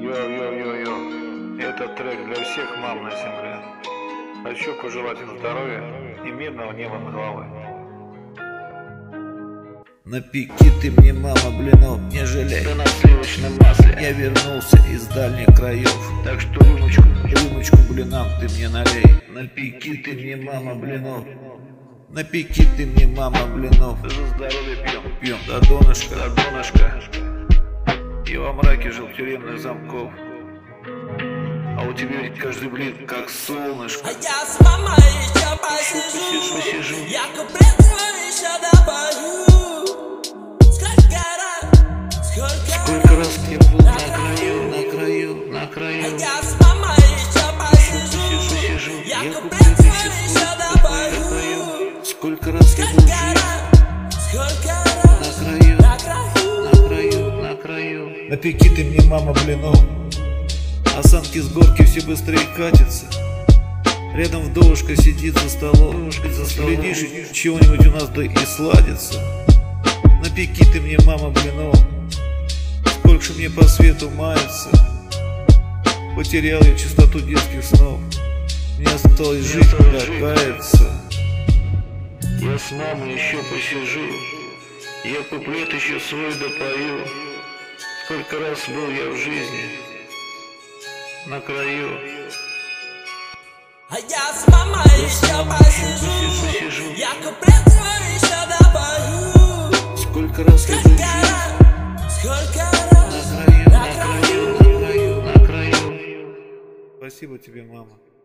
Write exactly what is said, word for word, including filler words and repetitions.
Йо-йо-йо-йо, этот трек для всех мам на земле. Хочу пожелать им здоровья и мирного неба над головой. На пике ты мне, мама, блинов, не жалей. Да на сливочном масле. Я вернулся из дальних краев, Так что рюмочку, рюмочку блинам ты мне налей. На пике ты мне, мама, блинов. На пике ты мне, мама, блинов. за здоровье пьем, Пьем до донышка, до донышка. И во мраке жил тюремных замков. А у тебя ведь каждый блин как солнышко. А я с мамой еще посижу, посижу. Я куплетку еще добавлю. Сколько раз, сколько, Сколько раз я был на на краю, на краю. на А краю. я с мамой еще посижу, Посижу, Я я куплетку куплю еще добавлю. Сколько раз я был Сколько жив раз, сколько раз, на краю, на краю. на краю. на краю. На пике ты мне, мама, блинов. Осанки с горки все быстрее катятся. Рядом вдовушка сидит за столом. Глядишь, чего-нибудь у нас да и сладится. На пике ты мне, мама, блинов. Сколько же мне по свету мается. Потерял я чистоту детских снов. Мне осталось жить, да каяться. Я с мамой еще посижу, я куплет еще свой допою. Сколько раз был я в жизни на краю. А я с мамой еще посижу, Посижу, Я куплетку еще добавлю. Сколько раз я был Сколько жив раз, сколько раз, на краю, на на краю. краю, на краю, на краю. Спасибо тебе, мама.